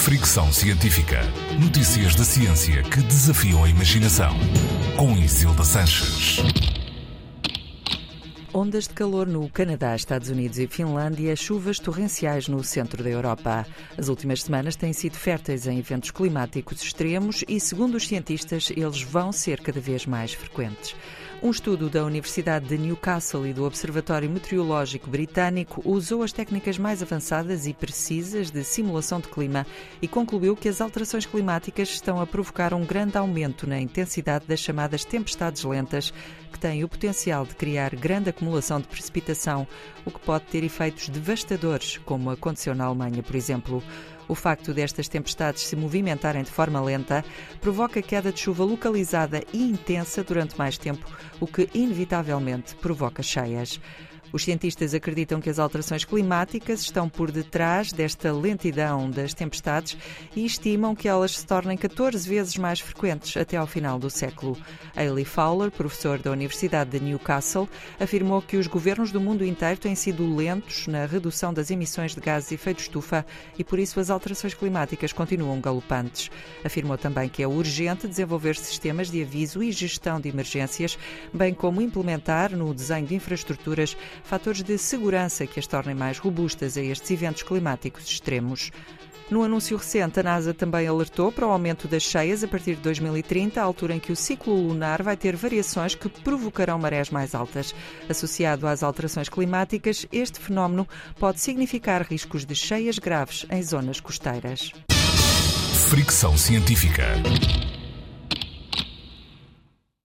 Fricção Científica. Notícias da ciência que desafiam a imaginação. Com Isilda Sanches. Ondas de calor no Canadá, Estados Unidos e Finlândia, chuvas torrenciais no centro da Europa. As últimas semanas têm sido férteis em eventos climáticos extremos e, segundo os cientistas, eles vão ser cada vez mais frequentes. Um estudo da Universidade de Newcastle e do Observatório Meteorológico Britânico usou as técnicas mais avançadas e precisas de simulação de clima e concluiu que as alterações climáticas estão a provocar um grande aumento na intensidade das chamadas tempestades lentas, que têm o potencial de criar grande acumulação de precipitação, o que pode ter efeitos devastadores, como aconteceu na Alemanha, por exemplo. O facto destas tempestades se movimentarem de forma lenta provoca queda de chuva localizada e intensa durante mais tempo, o que inevitavelmente provoca cheias. Os cientistas acreditam que as alterações climáticas estão por detrás desta lentidão das tempestades e estimam que elas se tornem 14 vezes mais frequentes até ao final do século. Hayley Fowler, professor da Universidade de Newcastle, afirmou que os governos do mundo inteiro têm sido lentos na redução das emissões de gases de efeito estufa e, por isso, as alterações climáticas continuam galopantes. Afirmou também que é urgente desenvolver sistemas de aviso e gestão de emergências, bem como implementar no desenho de infraestruturas fatores de segurança que as tornem mais robustas a estes eventos climáticos extremos. No anúncio recente, a NASA também alertou para o aumento das cheias a partir de 2030, a altura em que o ciclo lunar vai ter variações que provocarão marés mais altas. Associado às alterações climáticas, este fenómeno pode significar riscos de cheias graves em zonas costeiras. Fricção Científica.